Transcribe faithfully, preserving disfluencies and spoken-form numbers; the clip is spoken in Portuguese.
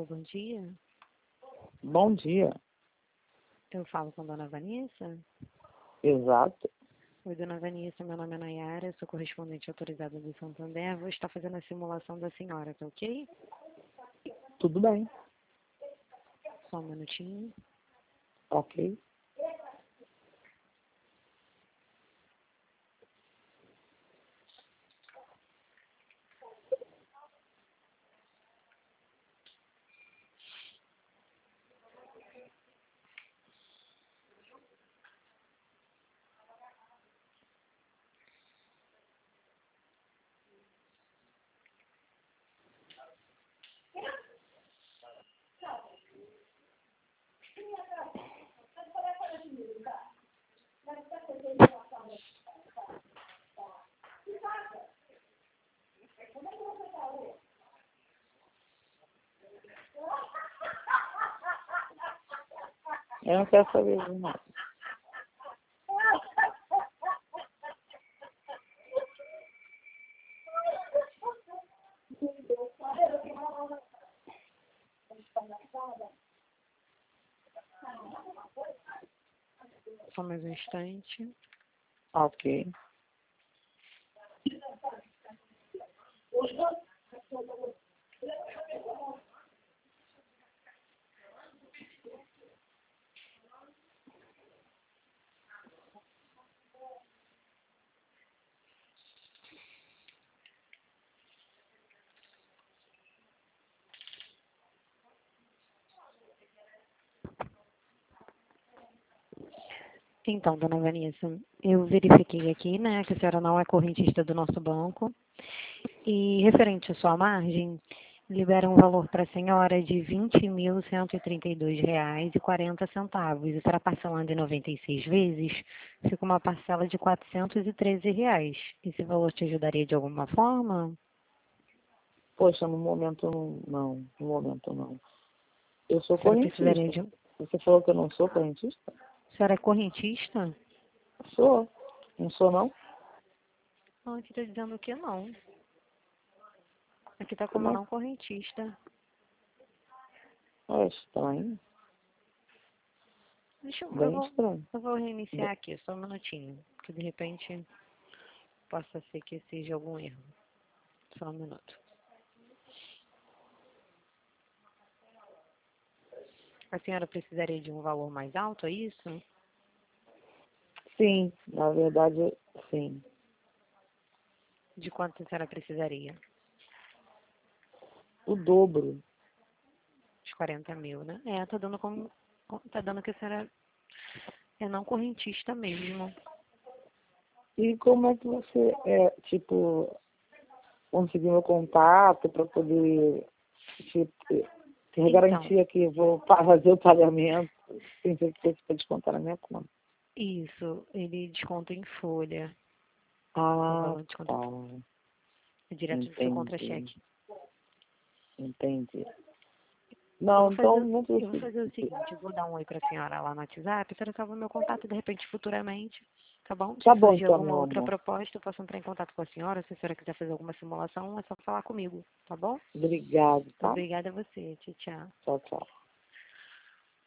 bom dia. Bom dia. Eu falo com a dona Vanessa? Exato. Oi, dona Vanessa, meu nome é Nayara, sou correspondente autorizada do Santander. Vou estar fazendo a simulação da senhora, tá ok? Tudo bem. Só um minutinho. Ok. Eu não quero saber de nada. Só mais um instante. Ok. Então, dona Vanessa, eu verifiquei aqui, né, que a senhora não é correntista do nosso banco. E referente à sua margem, libera um valor para a senhora de vinte mil cento e trinta e dois reais e quarenta centavos. E será parcelando em noventa e seis vezes, fica uma parcela de quatrocentos e treze reais. Esse valor te ajudaria de alguma forma? Poxa, no momento não, não. No momento não. Eu sou A senhora precisaria correntista. de um... Você falou que eu não sou correntista? A senhora é correntista? Sou. Não sou, não? Não, aqui está dizendo que não. Aqui está como Como é? não correntista. É estranho. Deixa eu, eu Bem vou, estranho. eu vou reiniciar aqui, só um minutinho. Que de repente possa ser que seja algum erro. Só um minuto. A senhora precisaria de um valor mais alto, é isso? Sim, na verdade, sim. De quanto a senhora precisaria? O dobro. De quarenta mil, né? É, tá dando como. Tá dando que a senhora é não correntista mesmo. E como é que você, é, tipo, conseguiu meu contato para poder, tipo, ter Então, garantia que eu vou pa- fazer o pagamento sem ter que ter descontar na minha conta? isso, ele desconta em folha. O Ah, valor de desconto tá. é direto do seu Entendi. contra-cheque. Entendi. Eu Não, vou fazer, então não eu vou precisa. fazer o seguinte, eu vou dar um oi pra senhora lá no WhatsApp, a senhora salva meu contato, de repente, futuramente, tá bom? Tá Se bom, surgir então, alguma meu outra amor. proposta, eu posso entrar em contato com a senhora, se a senhora quiser fazer alguma simulação, é só falar comigo, tá bom? Obrigado, tá? Obrigada a você, tchau, tchau. Tchau, tchau.